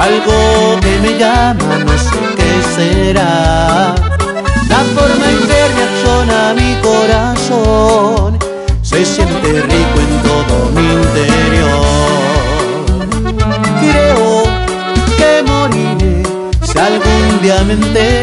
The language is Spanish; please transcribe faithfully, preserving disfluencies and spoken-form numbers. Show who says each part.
Speaker 1: algo que me llama, no sé qué será. La forma en que reacciona mi corazón se siente rico en todo mi interior. Creo que moriré si algún día me entero